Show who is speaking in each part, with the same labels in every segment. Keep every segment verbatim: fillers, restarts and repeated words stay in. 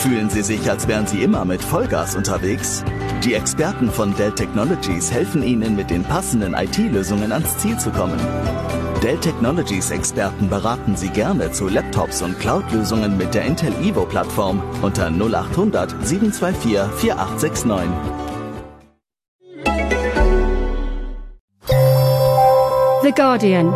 Speaker 1: Fühlen Sie sich, als wären Sie immer mit Vollgas unterwegs? Die Experten von Dell Technologies helfen Ihnen, mit den passenden I T-Lösungen ans Ziel zu kommen. Dell Technologies Experten beraten Sie gerne zu Laptops und Cloud-Lösungen mit der Intel Evo-Plattform unter null acht hundert, sieben zwei vier, vier acht sechs neun.
Speaker 2: The Guardian.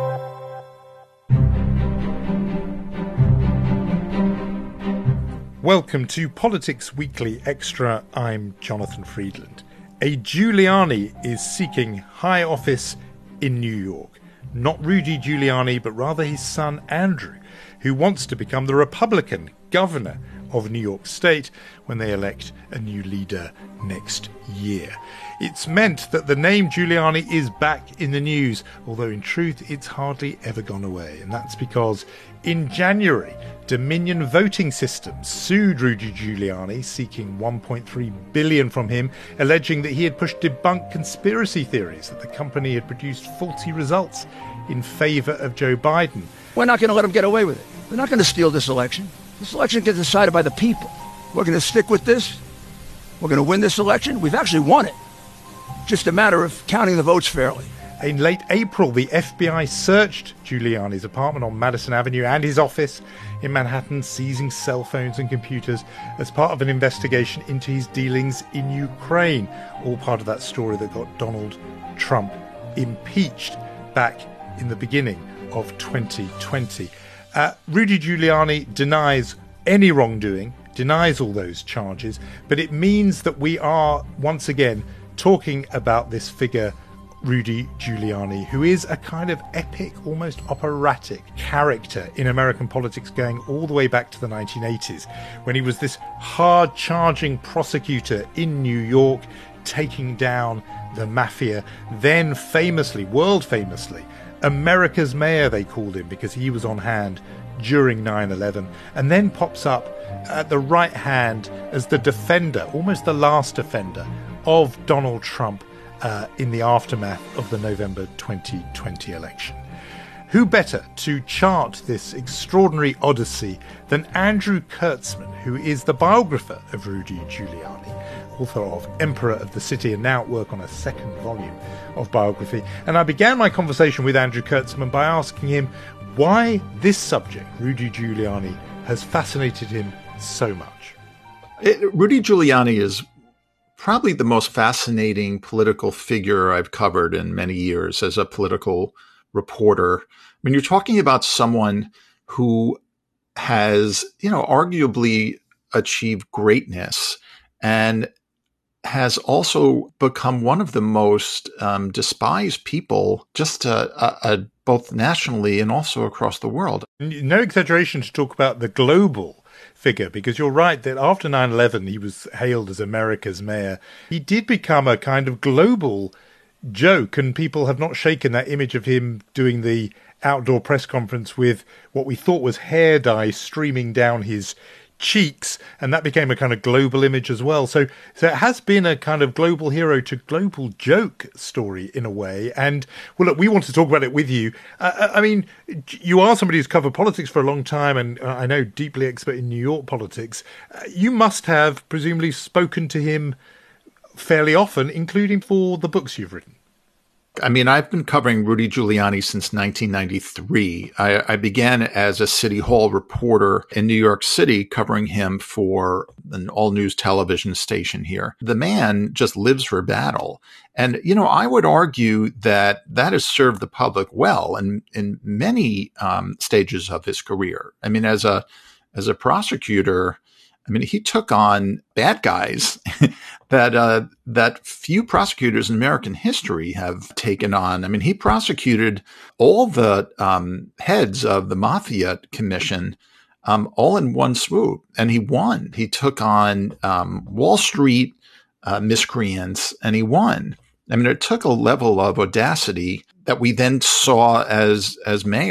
Speaker 3: Welcome to Politics Weekly Extra. I'm Jonathan Friedland. A Giuliani is seeking high office in New York. Not Rudy Giuliani, but rather his son Andrew, who wants to become the Republican governor of New York State when they elect a new leader next year. It's meant that the name Giuliani is back in the news, although in truth it's hardly ever gone away. And that's because in January, Dominion Voting Systems sued Rudy Giuliani, seeking one point three billion dollars from him, alleging that he had pushed debunked conspiracy theories that the company had produced faulty results in favour of Joe Biden.
Speaker 4: We're not going to let them get away with it. They're not going to steal this election. This election gets decided by the people. We're going to stick with this. We're going to win this election. We've actually won it. Just a matter of counting the votes fairly.
Speaker 3: In late April, the F B I searched Giuliani's apartment on Madison Avenue and his office in Manhattan, seizing cell phones and computers as part of an investigation into his dealings in Ukraine. All part of that story that got Donald Trump impeached back in the beginning of twenty twenty. Uh, Rudy Giuliani denies any wrongdoing, denies all those charges, but it means that we are once again talking about this figure, Rudy Giuliani, who is a kind of epic, almost operatic character in American politics going all the way back to the nineteen eighties, when he was this hard-charging prosecutor in New York, taking down the mafia, then famously, world famously, America's mayor, they called him, because he was on hand during nine eleven, and then pops up at the right hand as the defender, almost the last defender, of Donald Trump uh, in the aftermath of the November twenty twenty election. Who better to chart this extraordinary odyssey than Andrew Kurtzman, who is the biographer of Rudy Giuliani, author of Emperor of the City, and now at work on a second volume of biography. And I began my conversation with Andrew Kurtzman by asking him why this subject, Rudy Giuliani, has fascinated him so much.
Speaker 5: It, Rudy Giuliani is probably the most fascinating political figure I've covered in many years as a political reporter. I mean, you're talking about someone who has, you know, arguably achieved greatness and has also become one of the most um, despised people, just uh, uh, uh, both nationally and also across the world.
Speaker 3: No exaggeration to talk about the global figure, because you're right that after nine eleven, he was hailed as America's mayor. He did become a kind of global joke, and people have not shaken that image of him doing the outdoor press conference with what we thought was hair dye streaming down his cheeks, and that became a kind of global image as well. So, so it has been a kind of global hero to global joke story in a way. And well, look, we want to talk about it with you. Uh, I mean, you are somebody who's covered politics for a long time, and I know deeply expert in New York politics. Uh, you must have presumably spoken to him fairly often, including for the books you've written.
Speaker 5: I mean, I've been covering Rudy Giuliani since nineteen ninety-three. I, I began as a City Hall reporter in New York City, covering him for an all-news television station here. The man just lives for battle. And, you know, I would argue that that has served the public well in, in many um, stages of his career. I mean, as a as a prosecutor, I mean, he took on bad guys that uh, that few prosecutors in American history have taken on. I mean, he prosecuted all the um, heads of the Mafia Commission um, all in one swoop, and he won. He took on um, Wall Street uh, miscreants, and he won. I mean, it took a level of audacity that we then saw as as mayor.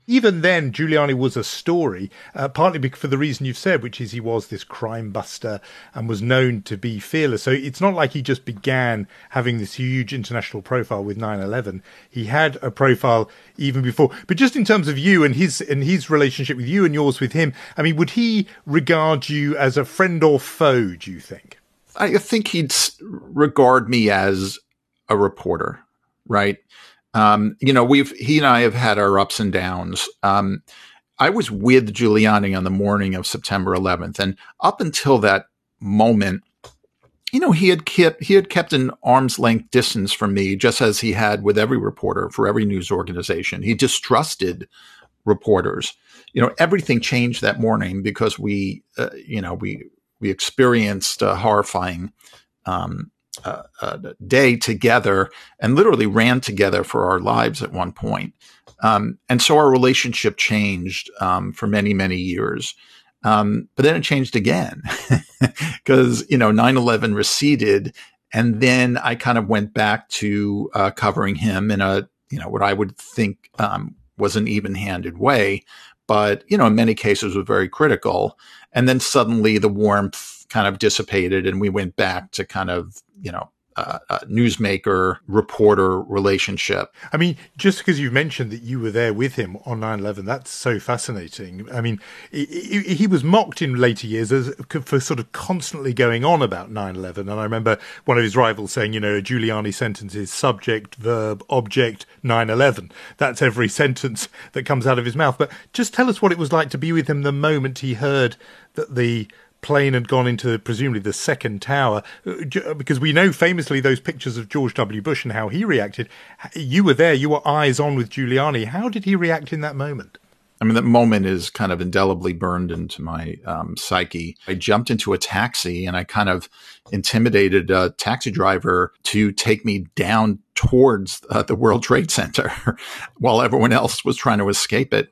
Speaker 3: even then, Giuliani was a story, uh, partly for the reason you've said, which is he was this crime buster and was known to be fearless. So it's not like he just began having this huge international profile with nine eleven. He had a profile even before. But just in terms of you and his and his relationship with you and yours with him, I mean, would he regard you as a friend or foe, do you think?
Speaker 5: I think he'd regard me as a reporter, right? Um, you know, we've, he and I have had our ups and downs. Um, I was with Giuliani on the morning of September eleventh. And up until that moment, you know, he had kept, he had kept an arm's length distance from me, just as he had with every reporter for every news organization. He distrusted reporters. You know, everything changed that morning because we, uh, you know, we, we experienced a horrifying, um, Uh, a day together and literally ran together for our lives at one point. Um, and so our relationship changed um, for many, many years. Um, but then it changed again because, you know, nine eleven receded. And then I kind of went back to uh, covering him in a, you know, what I would think um, was an even-handed way. But, you know, in many cases was very critical. And then suddenly the warmth kind of dissipated and we went back to kind of, you know, uh, uh, newsmaker reporter relationship.
Speaker 3: I mean, just because you've mentioned that you were there with him on nine eleven, that's so fascinating. I mean, he, he, he was mocked in later years as, for sort of constantly going on about nine eleven. And I remember one of his rivals saying, you know, a Giuliani sentence is subject, verb, object, nine eleven. That's every sentence that comes out of his mouth. But just tell us what it was like to be with him the moment he heard that the plane had gone into presumably the second tower, because we know famously those pictures of George W. Bush and how he reacted. You were there, you were eyes on with Giuliani. How did he react in that moment?
Speaker 5: I mean, that moment is kind of indelibly burned into my um, psyche. I jumped into a taxi and I kind of intimidated a taxi driver to take me down towards uh, the World Trade Center while everyone else was trying to escape it.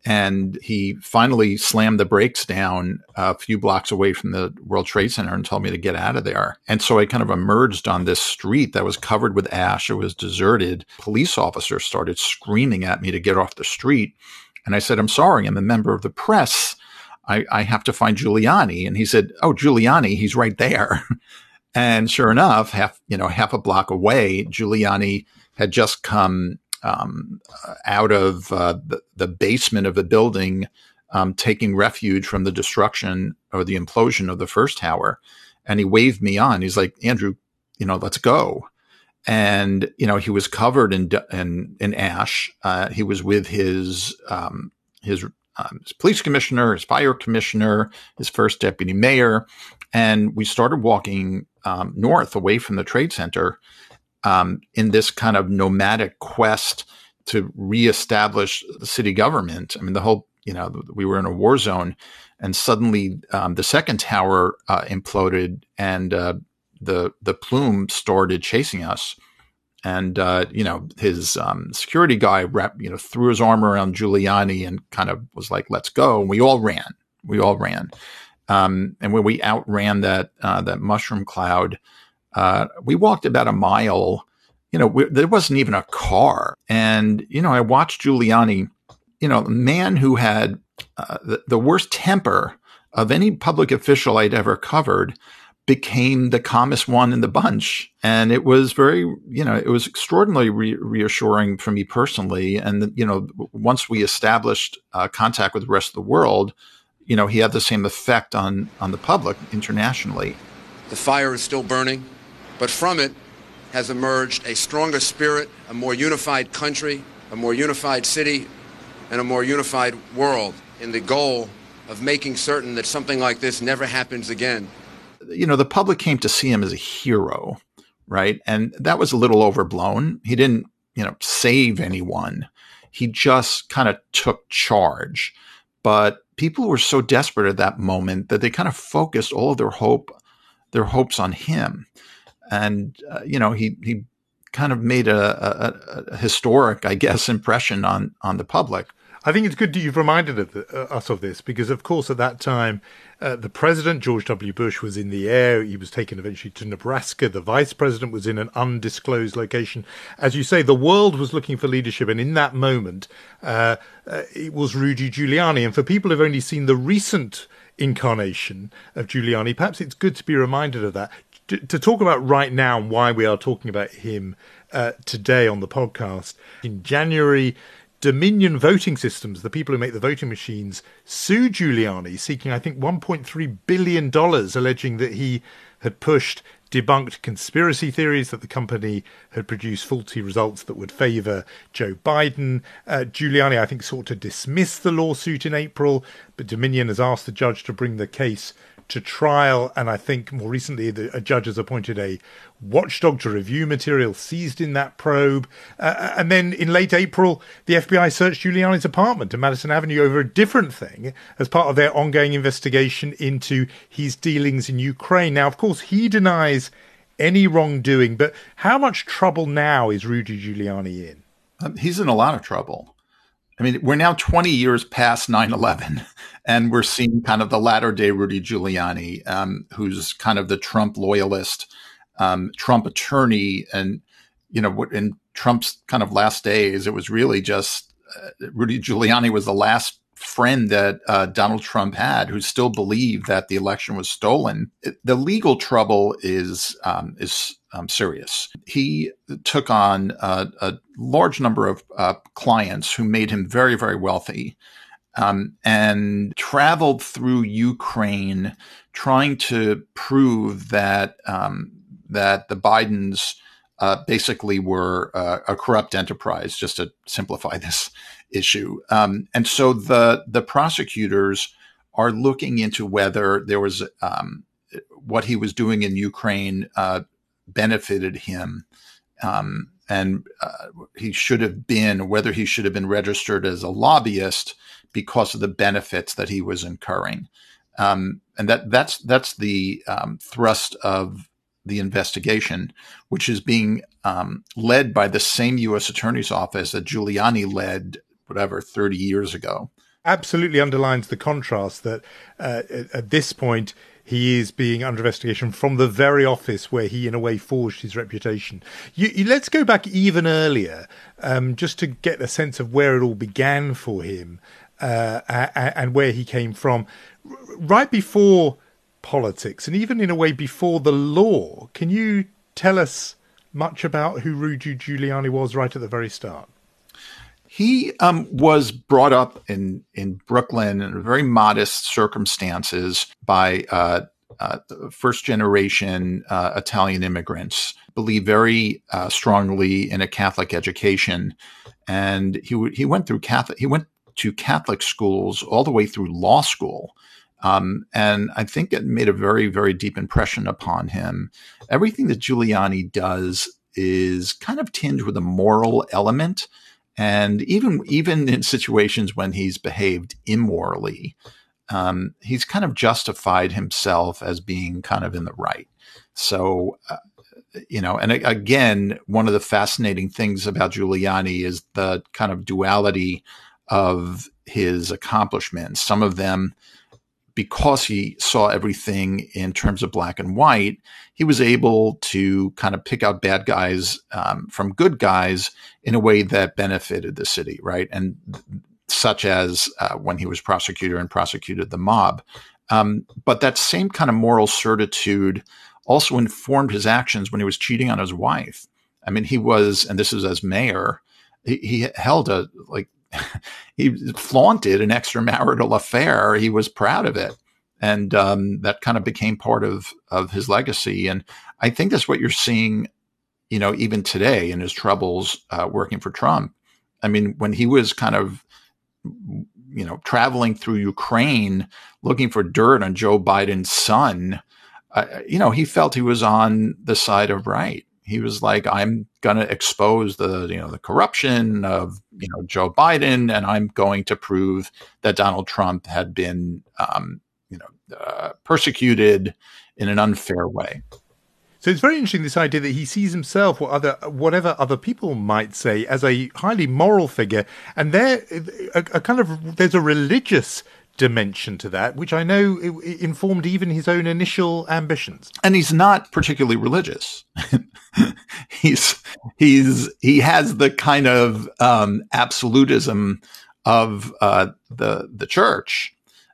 Speaker 5: And he finally slammed the brakes down a few blocks away from the World Trade Center and told me to get out of there. And so I kind of emerged on this street that was covered with ash. It was deserted. Police officers started screaming at me to get off the street. And I said, I'm sorry, I'm a member of the press. I, I have to find Giuliani. And he said, oh, Giuliani, he's right there. And sure enough, half, you know, half a block away, Giuliani had just come Um, out of uh, the, the basement of the building, um, taking refuge from the destruction or the implosion of the first tower. And he waved me on. He's like, Andrew, you know, let's go. And, you know, he was covered in, in, in ash. Uh, he was with his, um, his, um, his police commissioner, his fire commissioner, his first deputy mayor. And we started walking um, north away from the Trade Center. Um, in this kind of nomadic quest to reestablish the city government. I mean, the whole, you know, we were in a war zone and suddenly um, the second tower uh, imploded and uh, the the plume started chasing us. And, uh, you know, his um, security guy, wrapped, you know, threw his arm around Giuliani and kind of was like, let's go. And we all ran. We all ran. Um, and when we outran that uh, that mushroom cloud, Uh, we walked about a mile, you know, we, there wasn't even a car. And, you know, I watched Giuliani, you know, a man who had uh, the, the worst temper of any public official I'd ever covered became the calmest one in the bunch. And it was very, you know, it was extraordinarily re- reassuring for me personally. And, you know, once we established uh, contact with the rest of the world, you know, he had the same effect on, on the public internationally.
Speaker 6: The fire is still burning. But from it has emerged a stronger spirit, a more unified country, a more unified city, and a more unified world in the goal of making certain that something like this never happens again.
Speaker 5: You know, the public came to see him as a hero, right? And that was a little overblown. He didn't, you know, save anyone. He just kind of took charge. But people were so desperate at that moment that they kind of focused all of their hope, their hopes on him. And, uh, you know, he, he kind of made a, a, a historic, I guess, impression on, on the public.
Speaker 3: I think it's good that you've reminded of the, uh, us of this because, of course, at that time, uh, the president, George W. Bush, was in the air. He was taken eventually to Nebraska. The vice president was in an undisclosed location. As you say, the world was looking for leadership. And in that moment, uh, uh, it was Rudy Giuliani. And for people who've only seen the recent incarnation of Giuliani, perhaps it's good to be reminded of that. To, to talk about right now and why we are talking about him uh, today on the podcast. In January, Dominion Voting Systems, the people who make the voting machines, sued Giuliani, seeking, I think, one point three billion dollars, alleging that he had pushed debunked conspiracy theories, that the company had produced faulty results that would favour Joe Biden. Uh, Giuliani, I think, sought to dismiss the lawsuit in April, but Dominion has asked the judge to bring the case to trial, and I think more recently the, a judge has appointed a watchdog to review material seized in that probe. Uh, and then in late April, the F B I searched Giuliani's apartment on Madison Avenue over a different thing as part of their ongoing investigation into his dealings in Ukraine. Now, of course, he denies any wrongdoing, but how much trouble now is Rudy Giuliani in?
Speaker 5: Um, he's in a lot of trouble. I mean, we're now twenty years past nine eleven, and we're seeing kind of the latter-day Rudy Giuliani, um, who's kind of the Trump loyalist, um, Trump attorney. And, you know, in Trump's kind of last days, it was really just uh, Rudy Giuliani was the last friend that uh, Donald Trump had who still believed that the election was stolen. It, the legal trouble is um, is um, serious. He took on uh, a large number of uh, clients who made him very, very wealthy, um, and traveled through Ukraine trying to prove that um, that the Bidens uh, basically were uh, a corrupt enterprise, just to simplify this issue. Um, and so the the prosecutors are looking into whether there was um, what he was doing in Ukraine uh, benefited him, um, and uh, he should have been, whether he should have been registered as a lobbyist because of the benefits that he was incurring. Um, and that that's that's the um, thrust of the investigation, which is being um, led by the same U S Attorney's Office that Giuliani led, whatever, thirty years ago.
Speaker 3: Absolutely underlines the contrast that uh, at, at this point he is being under investigation from the very office where he, in a way, forged his reputation. You, you, let's go back even earlier, um, just to get a sense of where it all began for him uh, and, and where he came from. R- right before politics, and even in a way before the law, can you tell us much about who Rudy Giuliani was right at the very start?
Speaker 5: He um, was brought up in, in Brooklyn in very modest circumstances by uh, uh, first generation uh, Italian immigrants, believed very uh, strongly in a Catholic education. And he w- he went through Catholic, he went to Catholic schools all the way through law school. Um, and I think it made a very, very deep impression upon him. Everything that Giuliani does is kind of tinged with a moral element. And even even in situations when he's behaved immorally, um, he's kind of justified himself as being kind of in the right. So, uh, you know, and again, one of the fascinating things about Giuliani is the kind of duality of his accomplishments. Some of them, because he saw everything in terms of black and white, he was able to kind of pick out bad guys um, from good guys in a way that benefited the city, right? And such as uh, when he was prosecutor and prosecuted the mob. Um, but that same kind of moral certitude also informed his actions when he was cheating on his wife. I mean, he was, and this is as mayor, he, he held a, like, he flaunted an extramarital affair. He was proud of it. And um, that kind of became part of, of his legacy. And I think that's what you're seeing, you know, even today in his troubles uh, working for Trump. I mean, when he was kind of, you know, traveling through Ukraine, looking for dirt on Joe Biden's son, uh, you know, he felt he was on the side of right. He was like, I'm going to expose the, you know, the corruption of, you know, Joe Biden, and I'm going to prove that Donald Trump had been, um, you know, uh, persecuted in an unfair way.
Speaker 3: So it's very interesting, this idea that he sees himself, or other, whatever other people might say, as a highly moral figure. And there, a, a kind of, there's a religious dimension to that, which I know informed even his own initial ambitions.
Speaker 5: And he's not particularly religious. he's he's he has the kind of um, absolutism of uh, the the church,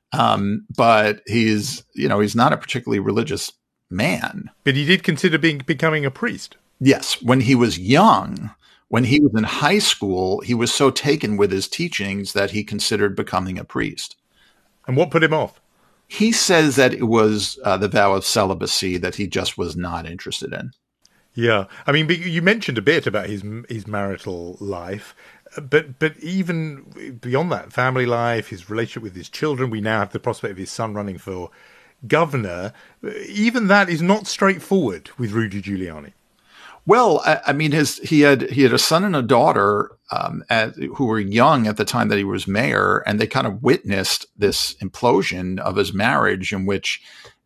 Speaker 5: um, but he's you know he's not a particularly religious man.
Speaker 3: But he did consider being becoming a priest.
Speaker 5: Yes, when he was young. When he was in high school, he was so taken with his teachings that he considered becoming a priest.
Speaker 3: And what put him off?
Speaker 5: He says that it was uh, the vow of celibacy that he just was not interested in.
Speaker 3: Yeah. I mean, you mentioned a bit about his his marital life, but but even beyond that, family life, his relationship with his children, we now have the prospect of his son running for governor. Even that is not straightforward with Rudy Giuliani.
Speaker 5: Well, I, I mean, his he had he had a son and a daughter um, at, who were young at the time that he was mayor, and they kind of witnessed this implosion of his marriage, in which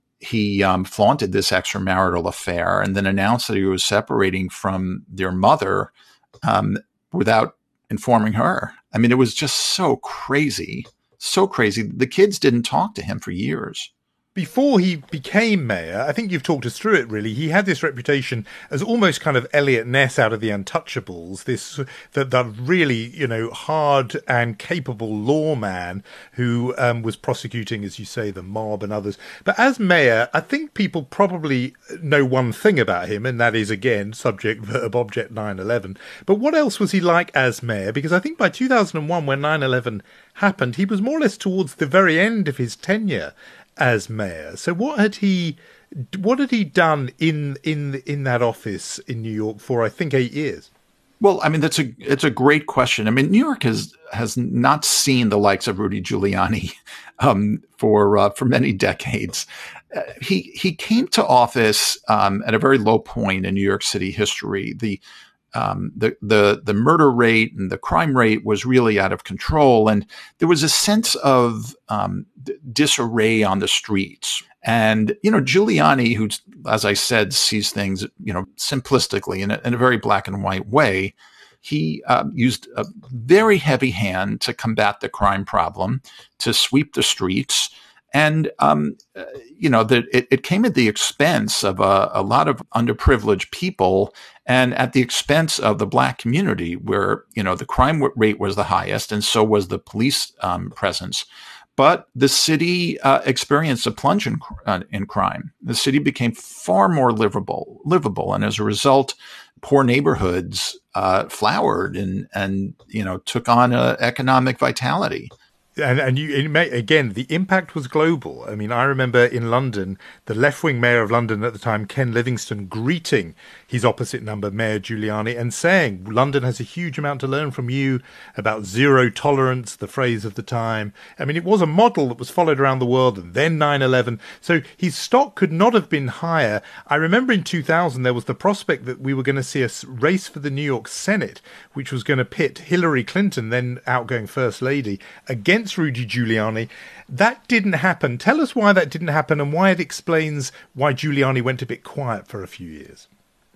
Speaker 5: he um, flaunted this extramarital affair, and then announced that he was separating from their mother um, without informing her. I mean, it was just so crazy, so crazy. The kids didn't talk to him for years.
Speaker 3: Before he became mayor, I think you've talked us through it, really, he had this reputation as almost kind of Elliot Ness out of The Untouchables, this that the really, you know, hard and capable lawman who um, was prosecuting, as you say, the mob and others. But as mayor, I think people probably know one thing about him, and that is, again, subject, verb, object, nine eleven. But what else was he like as mayor? Because I think by two thousand one, when nine eleven happened, he was more or less towards the very end of his tenure as mayor. So what had he what had he done in in in that office in New York for, I think, eight years?
Speaker 5: Well, I mean, that's a it's a great question. I mean, New York has has not seen the likes of Rudy Giuliani um, for uh, for many decades. Uh, he he came to office um, at a very low point in New York City history. The Um, the, the, the murder rate and the crime rate was really out of control. And there was a sense of um, d- disarray on the streets. And, you know, Giuliani, who, as I said, sees things, you know, simplistically in a, in a very black and white way, he uh, used a very heavy hand to combat the crime problem, to sweep the streets. And, um, uh, you know, that it, it came at the expense of a, a lot of underprivileged people and at the expense of the Black community, where, you know, the crime rate was the highest and so was the police um, presence. But the city uh, experienced a plunge in, uh, in crime. The city became far more livable, livable. And as a result, poor neighborhoods uh, flowered and, and, you know, took on a economic vitality.
Speaker 3: And, and you, it may, again, the impact was global. I mean, I remember in London, the left-wing mayor of London at the time, Ken Livingstone, greeting his opposite number, Mayor Giuliani, and saying, London has a huge amount to learn from you about zero tolerance, the phrase of the time. I mean, it was a model that was followed around the world, and then nine eleven. So his stock could not have been higher. I remember in two thousand, there was the prospect that we were going to see a race for the New York Senate, which was going to pit Hillary Clinton, then outgoing First Lady, against Rudy Giuliani. That didn't happen. Tell us why that didn't happen and why it explains why Giuliani went a bit quiet for a few years.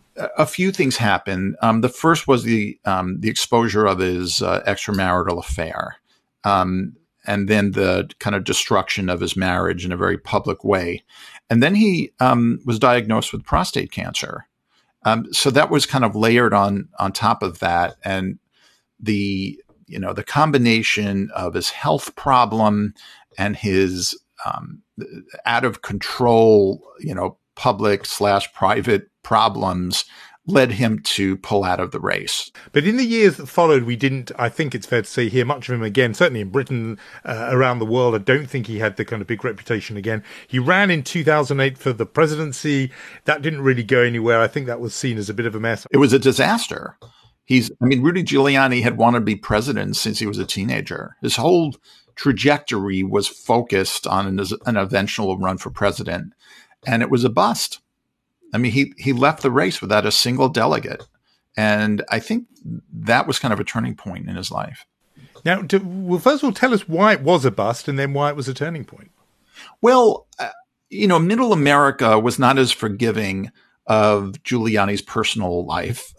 Speaker 5: A few things happened. Um, the first was the um, the exposure of his uh, extramarital affair, um, and then the kind of destruction of his marriage in a very public way. And then he um, was diagnosed with prostate cancer. Um, so that was kind of layered on on top of that, and the you know the combination of his health problem and his um, out of control, you know, public slash private problems led him to pull out of the race.
Speaker 3: But in the years that followed, we didn't, I think it's fair to say, hear much of him again. Certainly in Britain, uh, around the world, I don't think he had the kind of big reputation again. He ran in two thousand eight for the presidency. That didn't really go anywhere. I think that was seen as a bit of a mess.
Speaker 5: It was a disaster. He's, I mean, Rudy Giuliani had wanted to be president since he was a teenager. His whole trajectory was focused on an, an eventual run for president, and it was a bust. I mean, he, he left the race without a single delegate. And I think that was kind of a turning point in his life.
Speaker 3: Now, to, well, first of all, tell us why it was a bust and then why it was a turning point.
Speaker 5: Well, uh, you know, middle America was not as forgiving of Giuliani's personal life.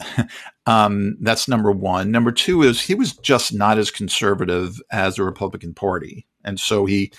Speaker 5: um, that's number one. Number two is he was just not as conservative as the Republican Party. And so he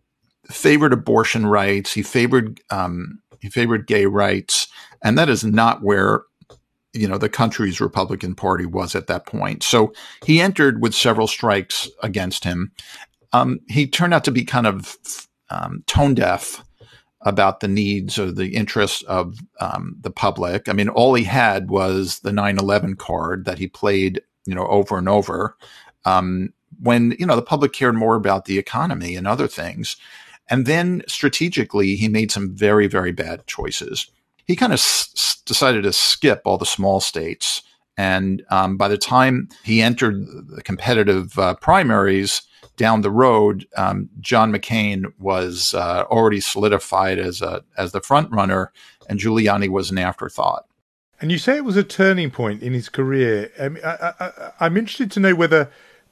Speaker 5: favored abortion rights. He favored um, he favored gay rights. And that is not where, you know, the country's Republican Party was at that point. So he entered with several strikes against him. Um, he turned out to be kind of um, tone deaf about the needs or the interests of um, the public. I mean, all he had was the nine eleven card that he played, you know, over and over um, when, you know, the public cared more about the economy and other things. And then strategically, he made some very, very bad choices. He kind of s- decided to skip all the small states. And um, by the time he entered the competitive uh, primaries down the road, um, John McCain was uh, already solidified as a as the front runner, and Giuliani was an afterthought.
Speaker 3: And you say it was a turning point in his career. I mean, I, I, I'm interested to know whether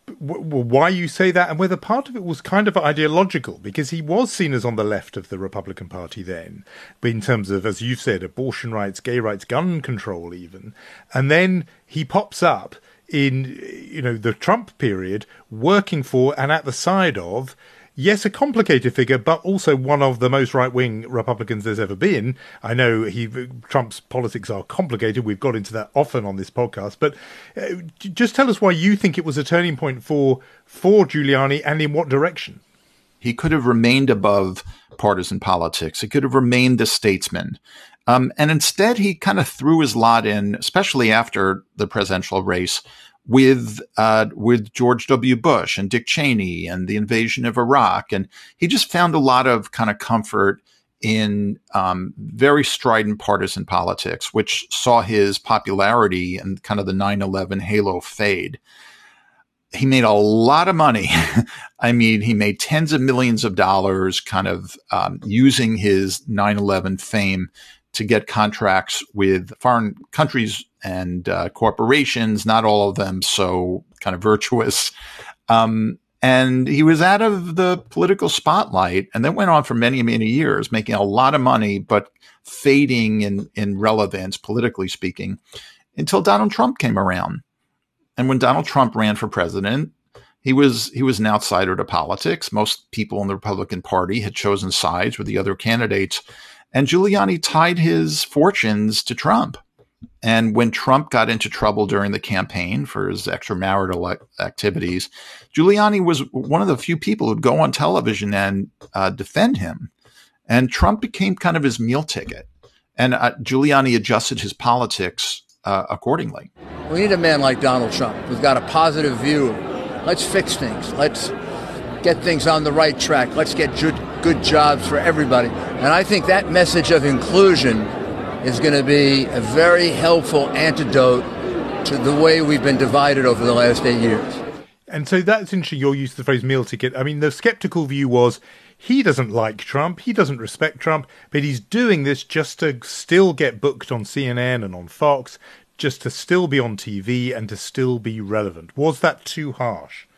Speaker 3: w- why you say that, and whether part of it was kind of ideological, because he was seen as on the left of the Republican Party then, but in terms of, as you've said, abortion rights, gay rights, gun control even. And then he pops up in, you know, the Trump period, working for and at the side of, yes, a complicated figure, but also one of the most right-wing Republicans there's ever been. I know he Trump's politics are complicated. We've got into that often on this podcast. But uh, just tell us why you think it was a turning point for for Giuliani, and in what direction.
Speaker 5: He could have remained above partisan politics. He could have remained a statesman. Um, and instead, he kind of threw his lot in, especially after the presidential race, with uh, with George W. Bush and Dick Cheney and the invasion of Iraq. And he just found a lot of kind of comfort in um, very strident partisan politics, which saw his popularity and kind of the nine eleven halo fade. He made a lot of money. I mean, he made tens of millions of dollars kind of um, using his nine eleven fame to get contracts with foreign countries and uh, corporations, not all of them so kind of virtuous. Um, and he was out of the political spotlight, and that went on for many, many years, making a lot of money, but fading in, in relevance, politically speaking, until Donald Trump came around. And when Donald Trump ran for president, he was he was an outsider to politics. Most people in the Republican Party had chosen sides with the other candidates. And Giuliani tied his fortunes to Trump. And when Trump got into trouble during the campaign for his extramarital activities, Giuliani was one of the few people who'd go on television and uh, defend him. And Trump became kind of his meal ticket. And uh, Giuliani adjusted his politics uh, accordingly.
Speaker 4: We need a man like Donald Trump who's got a positive view. Let's fix things. Let's get things on the right track. Let's get good, good jobs for everybody. And I think that message of inclusion is going to be a very helpful antidote to the way we've been divided over the last eight years.
Speaker 3: And so that's interesting, your use of the phrase meal ticket. I mean, the skeptical view was he doesn't like Trump, he doesn't respect Trump, but he's doing this just to still get booked on C N N and on Fox, just to still be on T V and to still be relevant. Was that too harsh?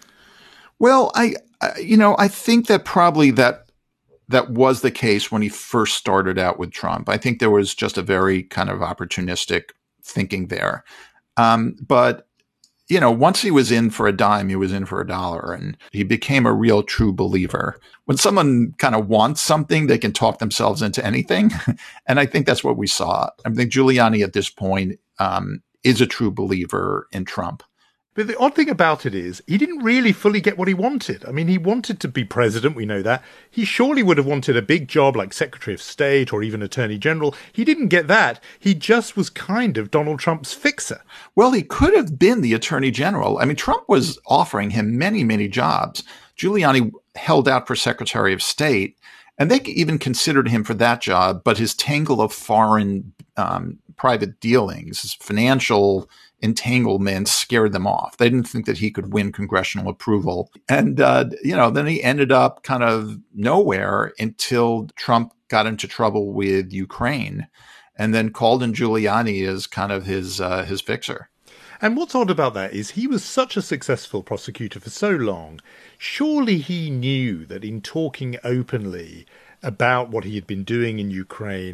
Speaker 5: Well, I, I you know, I think that probably that that was the case when he first started out with Trump. I think there was just a very kind of opportunistic thinking there. Um, but, you know, once he was in for a dime, he was in for a dollar, and he became a real true believer. When someone kind of wants something, they can talk themselves into anything. And I think that's what we saw. I think Giuliani at this point um, is a true believer in Trump.
Speaker 3: But the odd thing about it is he didn't really fully get what he wanted. I mean, he wanted to be president, we know that. He surely would have wanted a big job like Secretary of State or even Attorney General. He didn't get that. He just was kind of Donald Trump's fixer.
Speaker 5: Well, he could have been the Attorney General. I mean, Trump was offering him many, many jobs. Giuliani held out for Secretary of State, and they even considered him for that job, but his tangle of foreign um, private dealings, his financial entanglements scared them off. They didn't think that he could win congressional approval. And, uh, you know, then he ended up kind of nowhere until Trump got into trouble with Ukraine and then called in Giuliani as kind of his uh, his fixer.
Speaker 3: And what's odd about that is he was such a successful prosecutor for so long. Surely he knew that in talking openly about what he had been doing in Ukraine,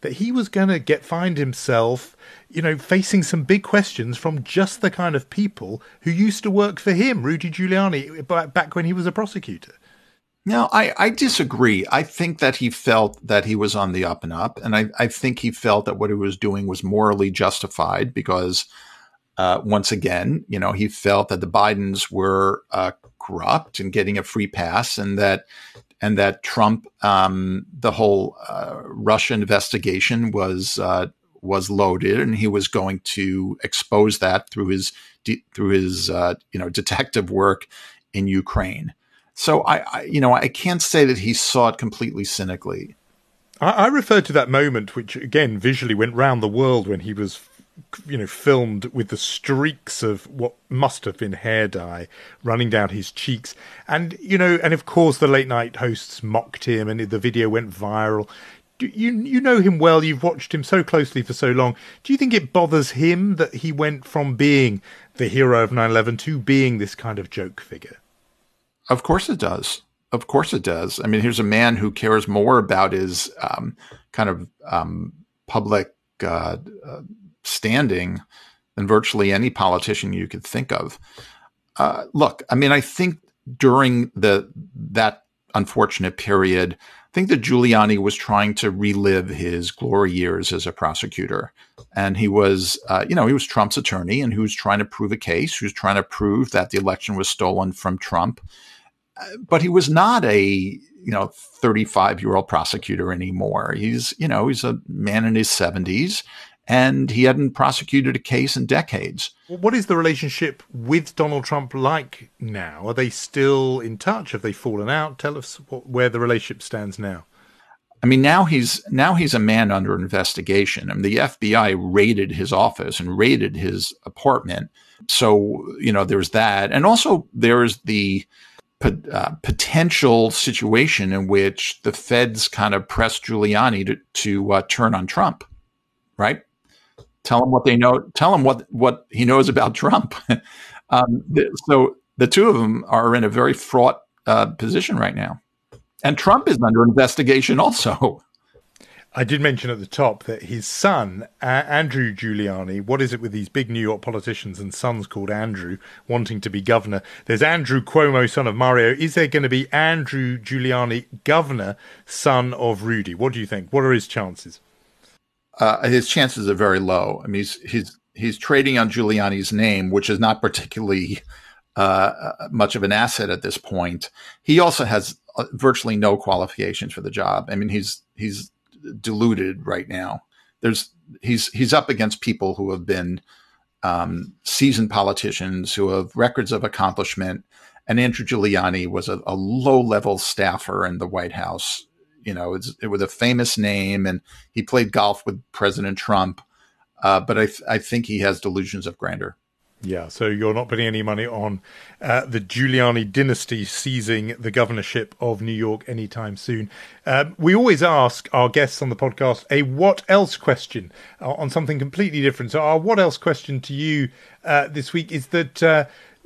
Speaker 3: that he was going to get find himself, you know, facing some big questions from just the kind of people who used to work for him, Rudy Giuliani, back when he was a prosecutor.
Speaker 5: No, I, I disagree. I think that he felt that he was on the up and up. And I, I think he felt that what he was doing was morally justified because, uh, once again, you know, he felt that the Bidens were uh, corrupt and getting a free pass, and that and that Trump, um, the whole uh, Russia investigation was uh, was loaded, and he was going to expose that through his de- through his uh, you know detective work in Ukraine. So I, I, you know, I can't say that he saw it completely cynically.
Speaker 3: I, I refer to that moment, which again visually went round the world when he was, you know, filmed with the streaks of what must have been hair dye running down his cheeks, and you know, and of course the late night hosts mocked him, and the video went viral. Do you you know him well? You've watched him so closely for so long. Do you think it bothers him that he went from being the hero of nine eleven to being this kind of joke figure?
Speaker 5: Of course it does. Of course it does. I mean, here's a man who cares more about his um, kind of um, public uh, uh, standing than virtually any politician you could think of. Uh, look, I mean, I think during the that unfortunate period, I think that Giuliani was trying to relive his glory years as a prosecutor. And he was, uh, you know, he was Trump's attorney, and he was trying to prove a case. He was trying to prove that the election was stolen from Trump. But he was not a, you know, thirty-five-year-old prosecutor anymore. He's, you know, he's a man in his seventies, and he hadn't prosecuted a case in decades.
Speaker 3: What is the relationship with Donald Trump like now? Are they still in touch? Have they fallen out? Tell us what, where the relationship stands now.
Speaker 5: I mean, now he's now he's a man under investigation. I mean, the F B I raided his office and raided his apartment. So, you know, there's that. And also there's the Uh, potential situation in which the feds kind of press Giuliani to, to uh, turn on Trump, right? Tell him what they know. Tell him what, what he knows about Trump. um, th- so the two of them are in a very fraught uh, position right now. And Trump is under investigation also.
Speaker 3: I did mention at the top that his son, uh, Andrew Giuliani, what is it with these big New York politicians and sons called Andrew wanting to be governor? There's Andrew Cuomo, son of Mario. Is there going to be Andrew Giuliani, governor, son of Rudy? What do you think? What are his chances?
Speaker 5: Uh, his chances are very low. I mean, he's he's he's trading on Giuliani's name, which is not particularly uh, much of an asset at this point. He also has virtually no qualifications for the job. I mean, he's he's deluded right now. There's he's he's up against people who have been um, seasoned politicians who have records of accomplishment. And Andrew Giuliani was a, a low-level staffer in the White House. You know, it's it with a famous name, and he played golf with President Trump. Uh, but I th- I think he has delusions of grandeur.
Speaker 3: Yeah, so you're not putting any money on uh, the Giuliani dynasty seizing the governorship of New York anytime soon. Um, we always ask our guests on the podcast a what else question uh, on something completely different. So our what else question to you uh, this week is that uh,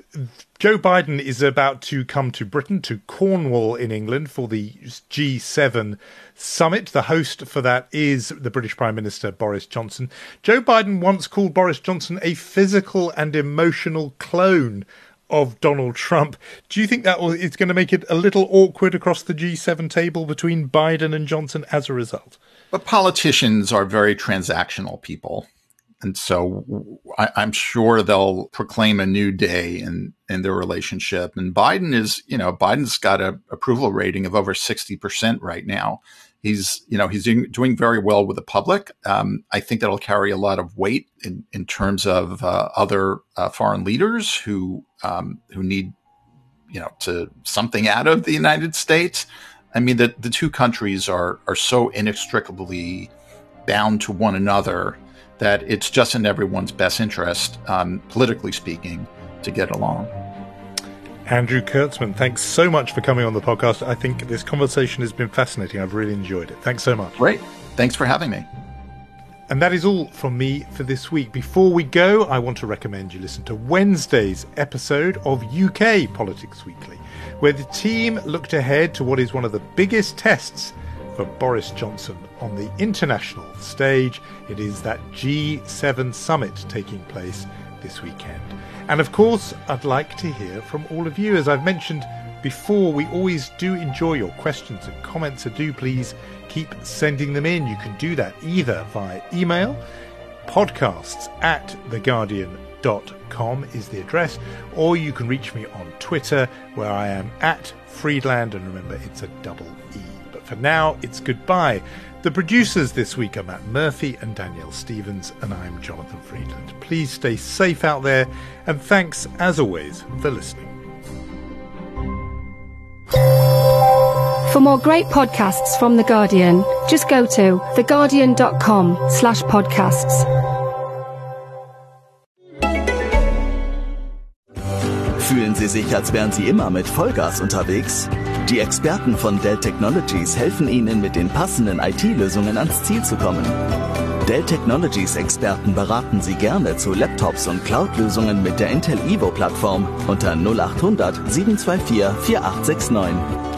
Speaker 3: Joe Biden is about to come to Britain, to Cornwall in England, for the G seven summit. The host for that is the British Prime Minister, Boris Johnson. Joe Biden once called Boris Johnson a physical and emotional clone of Donald Trump. Do you think that will, it's going to make it a little awkward across the G seven table between Biden and Johnson as a result?
Speaker 5: But politicians are very transactional people. And so I, I'm sure they'll proclaim a new day in, in their relationship. And Biden is, you know, Biden's got a approval rating of over sixty percent right now. He's, you know, he's doing, doing very well with the public. Um, I think that'll carry a lot of weight in, in terms of uh, other uh, foreign leaders who um, who need, you know, to something out of the United States. I mean, the, the two countries are are so inextricably bound to one another that it's just in everyone's best interest, um, politically speaking, to get along.
Speaker 3: Andrew Kurtzman, thanks so much for coming on the podcast. I think this conversation has been fascinating. I've really enjoyed it. Thanks so much.
Speaker 5: Great. Thanks for having me.
Speaker 3: And that is all from me for this week. Before we go, I want to recommend you listen to Wednesday's episode of U K Politics Weekly, where the team looked ahead to what is one of the biggest tests for Boris Johnson on the international stage. It is that G seven summit taking place this weekend. And of course, I'd like to hear from all of you. As I've mentioned before, we always do enjoy your questions and comments, so do please keep sending them in. You can do that either via email, podcasts at the guardian dot com is the address, or you can reach me on Twitter, where I am at Friedland, and remember, it's a double E. But for now, it's goodbye. The producers this week are Matt Murphy and Danielle Stevens, and I'm Jonathan Friedland. Please stay safe out there, and thanks, as always, for listening.
Speaker 2: For more great podcasts from The Guardian, just go to theguardian.com slash podcasts.
Speaker 1: Fühlen Sie sich, als wären Sie immer mit Vollgas unterwegs? Die Experten von Dell Technologies helfen Ihnen, mit den passenden I T-Lösungen ans Ziel zu kommen. Dell Technologies Experten beraten Sie gerne zu Laptops und Cloud-Lösungen mit der Intel Evo-Plattform unter null acht hundert sieben zwei vier vier acht sechs neun.